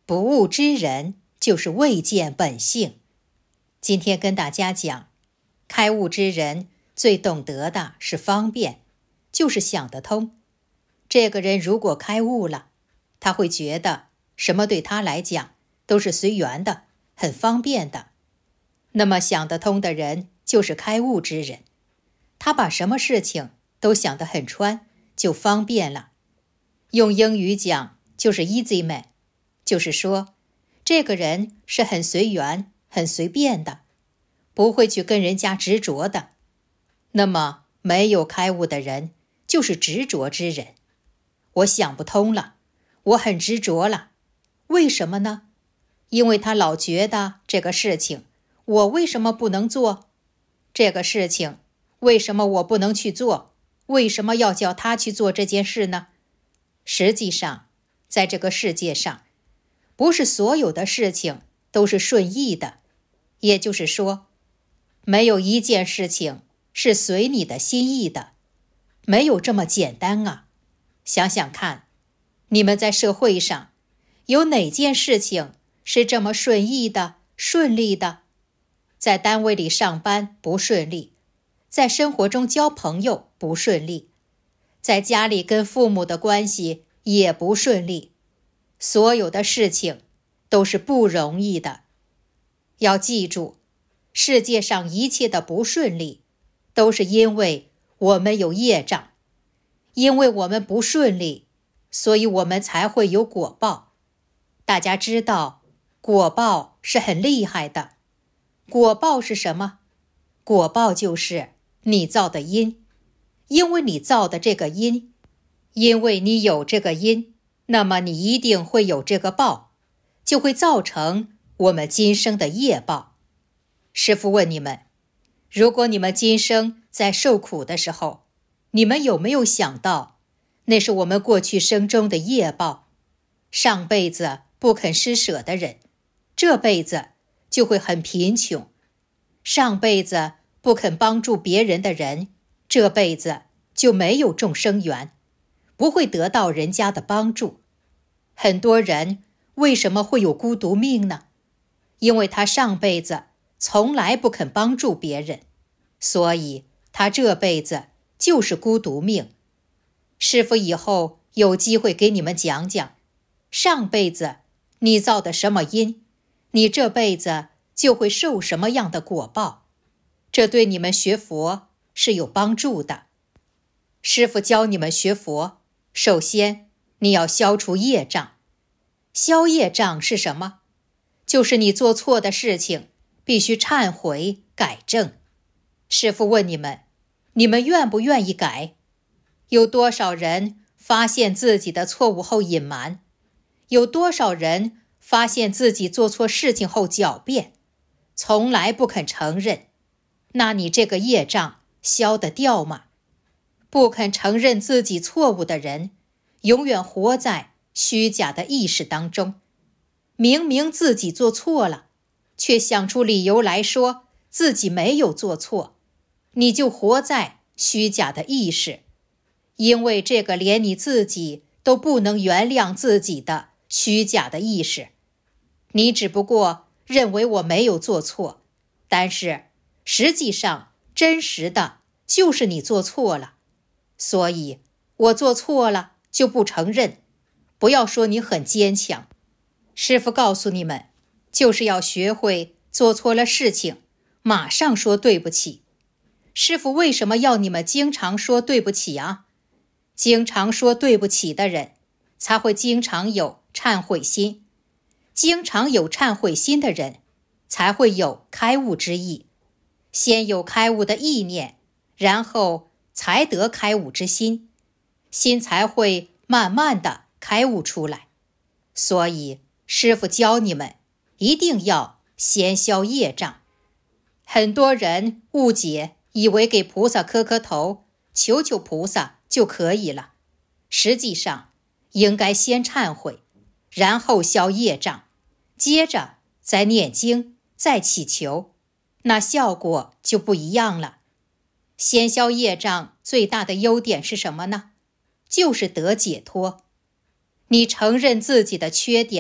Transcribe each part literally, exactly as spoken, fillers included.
不悟之人就是未见本性。今天跟大家讲，开悟之人最懂得的是方便，就是想得通。这个人如果开悟了，他会觉得什么对他来讲都是随缘的，很方便的。那么想得通的人就是开悟之人，他把什么事情都想得很穿，就方便了。用英语讲就是 easy man， 就是说这个人是很随缘很随便的，不会去跟人家执着的。那么没有开悟的人就是执着之人。我想不通了，我很执着了，为什么呢？因为他老觉得这个事情我为什么不能做？这个事情为什么我不能去做？为什么要叫他去做这件事呢？实际上在这个世界上，不是所有的事情都是顺意的，也就是说没有一件事情是随你的心意的，没有这么简单啊。想想看，你们在社会上有哪件事情是这么顺意的顺利的？在单位里上班不顺利，在生活中交朋友不顺利，在家里跟父母的关系也不顺利，所有的事情都是不容易的。要记住，世界上一切的不顺利都是因为我们有业障，因为我们不顺利，所以我们才会有果报。大家知道果报是很厉害的。果报是什么？果报就是你造的因，因为你造的这个因，因为你有这个因，那么你一定会有这个报，就会造成我们今生的业报。师父问你们，如果你们今生在受苦的时候，你们有没有想到，那是我们过去生中的业报？上辈子不肯施舍的人，这辈子就会很贫穷；上辈子不肯帮助别人的人，这辈子就没有众生缘，不会得到人家的帮助。很多人为什么会有孤独命呢？因为他上辈子从来不肯帮助别人，所以他这辈子就是孤独命。师父以后有机会给你们讲讲，上辈子你造的什么因，你这辈子就会受什么样的果报，这对你们学佛是有帮助的。师父教你们学佛，首先你要消除业障。消业障是什么？就是你做错的事情必须忏悔改正。师父问你们，你们愿不愿意改？有多少人发现自己的错误后隐瞒？有多少人发现自己做错事情后狡辩，从来不肯承认？那你这个业障消得掉吗？不肯承认自己错误的人，永远活在虚假的意识当中。明明自己做错了，却想出理由来说自己没有做错，你就活在虚假的意识。因为这个连你自己都不能原谅自己的虚假的意识，你只不过认为我没有做错，但是实际上真实的就是你做错了。所以我做错了就不承认，不要说你很坚强。师父告诉你们，就是要学会做错了事情马上说对不起。师父为什么要你们经常说对不起啊？经常说对不起的人才会经常有忏悔心，经常有忏悔心的人才会有开悟之意。先有开悟的意念，然后才得开悟之心，心才会慢慢的开悟出来。所以师父教你们一定要先消业障。很多人误解，以为给菩萨磕磕头，求求菩萨就可以了。实际上应该先忏悔，然后消业障，接着再念经，再祈求，那效果就不一样了。先消业障最大的优点是什么呢？就是得解脱。你承认自己的缺点，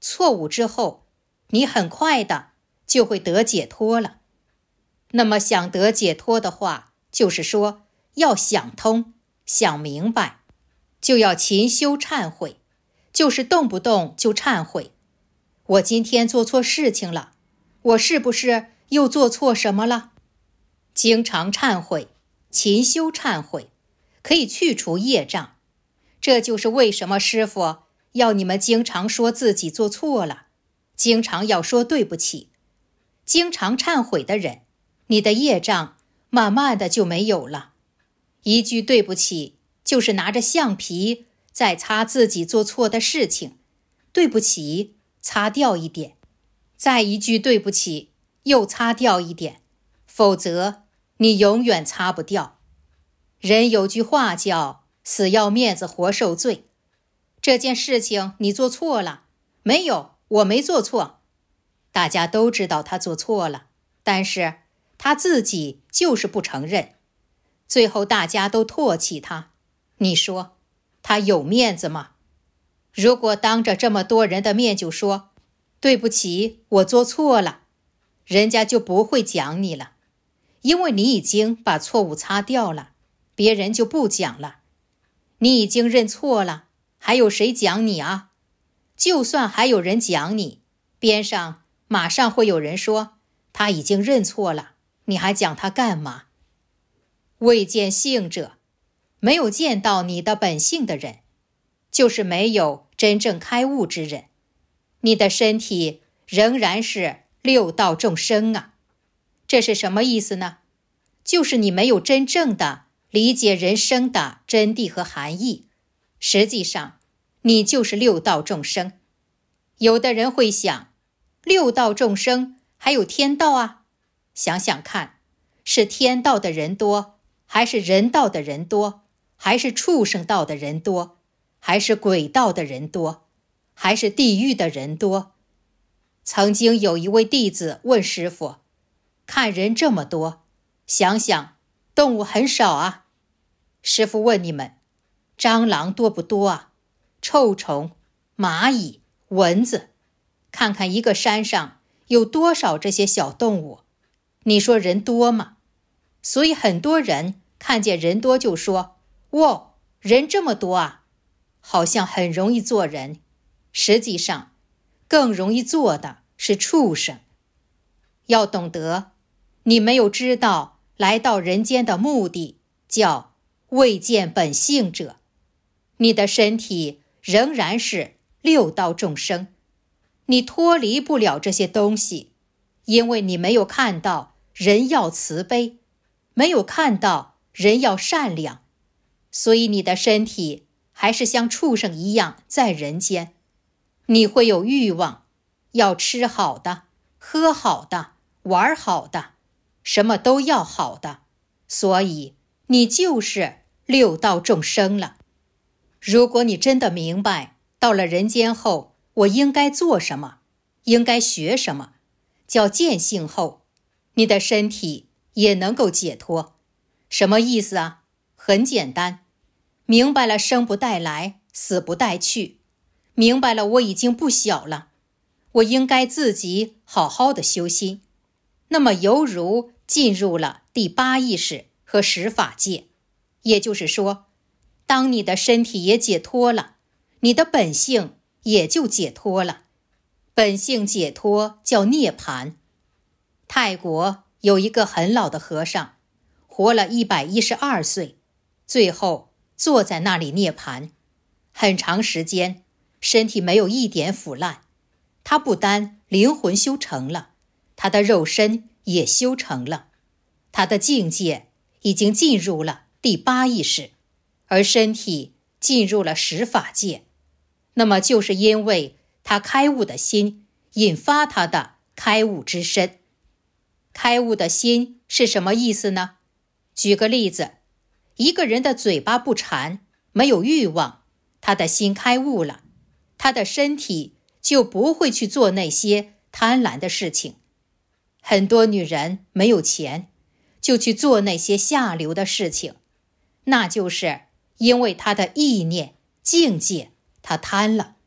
错误之后，你很快的就会得解脱了。那么想得解脱的话，就是说要想通、想明白，就要勤修忏悔，就是动不动就忏悔。我今天做错事情了，我是不是又做错什么了？经常忏悔，勤修忏悔，可以去除业障。这就是为什么师父要你们经常说自己做错了，经常要说对不起。经常忏悔的人，你的业障慢慢的就没有了。一句对不起，就是拿着橡皮在擦自己做错的事情，对不起，擦掉一点，再一句对不起，又擦掉一点，否则你永远擦不掉。人有句话叫死要面子活受罪。这件事情你做错了，没有，我没做错。大家都知道他做错了，但是他自己就是不承认，最后大家都唾弃他。你说他有面子吗？如果当着这么多人的面就说对不起，我做错了，人家就不会讲你了，因为你已经把错误擦掉了，别人就不讲了。你已经认错了，还有谁讲你啊？就算还有人讲你，边上马上会有人说他已经认错了，你还讲他干嘛？未见性者，没有见到你的本性的人，就是没有真正开悟之人。你的身体仍然是六道众生啊。这是什么意思呢？就是你没有真正的理解人生的真谛和含义。实际上你就是六道众生。有的人会想，六道众生还有天道啊，想想看，是天道的人多，还是人道的人多，还是畜生道的人多，还是鬼道的人多，还是地狱的人多？曾经有一位弟子问师父，看人这么多，想想动物很少啊。师父问你们，蟑螂多不多啊？臭虫、蚂蚁、蚊子，看看一个山上有多少这些小动物，你说人多吗？所以很多人看见人多就说，哇，人这么多啊，好像很容易做人。实际上更容易做的是畜生。要懂得，你没有知道来到人间的目的，叫未见本性者。你的身体仍然是六道众生，你脱离不了这些东西，因为你没有看到人要慈悲，没有看到人要善良，所以你的身体还是像畜生一样在人间。你会有欲望，要吃好的，喝好的，玩好的，什么都要好的，所以你就是六道众生了。如果你真的明白到了人间后我应该做什么，应该学什么，叫见性后，你的身体也能够解脱。什么意思啊？很简单，明白了生不带来，死不带去，明白了我已经不小了，我应该自己好好的修心，那么犹如进入了第八意识和十法界。也就是说，当你的身体也解脱了，你的本性也就解脱了。本性解脱叫涅槃。泰国有一个很老的和尚，活了一百一十二岁，最后坐在那里涅槃。很长时间，身体没有一点腐烂。他不单灵魂修成了，他的肉身也修成了。他的境界已经进入了第八意识，而身体进入了十法界。那么就是因为他开悟的心引发他的开悟之身。开悟的心是什么意思呢？举个例子，一个人的嘴巴不馋，没有欲望，他的心开悟了，他的身体就不会去做那些贪婪的事情。很多女人没有钱，就去做那些下流的事情，那就是因为她的意念境界她贪了，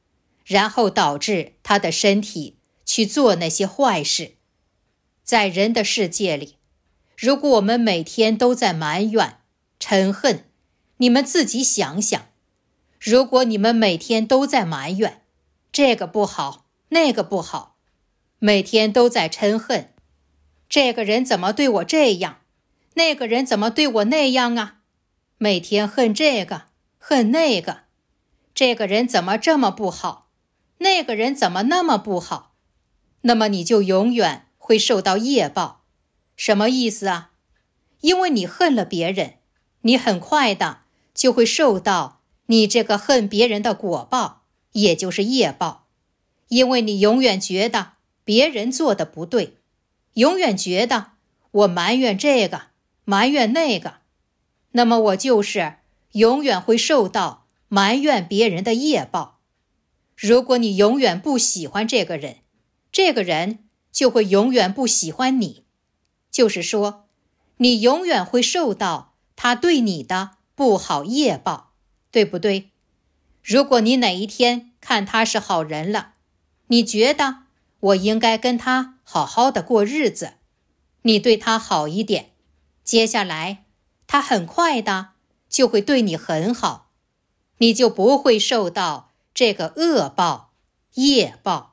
然后导致他的身体去做那些坏事。在人的世界里，如果我们每天都在埋怨、嗔恨，你们自己想想，如果你们每天都在埋怨，这个不好，那个不好，每天都在嗔恨，这个人怎么对我这样，那个人怎么对我那样啊？每天恨这个，恨那个，这个人怎么这么不好，那个人怎么那么不好，那么你就永远会受到业报。什么意思啊？因为你恨了别人，你很快的就会受到你这个恨别人的果报，也就是业报。因为你永远觉得别人做的不对，永远觉得我埋怨这个，埋怨那个，那么我就是永远会受到埋怨别人的业报。如果你永远不喜欢这个人，这个人就会永远不喜欢你。就是说，你永远会受到他对你的不好业报，对不对？如果你哪一天看他是好人了，你觉得我应该跟他好好的过日子，你对他好一点，接下来他很快的就会对你很好，你就不会受到这个恶报、业报。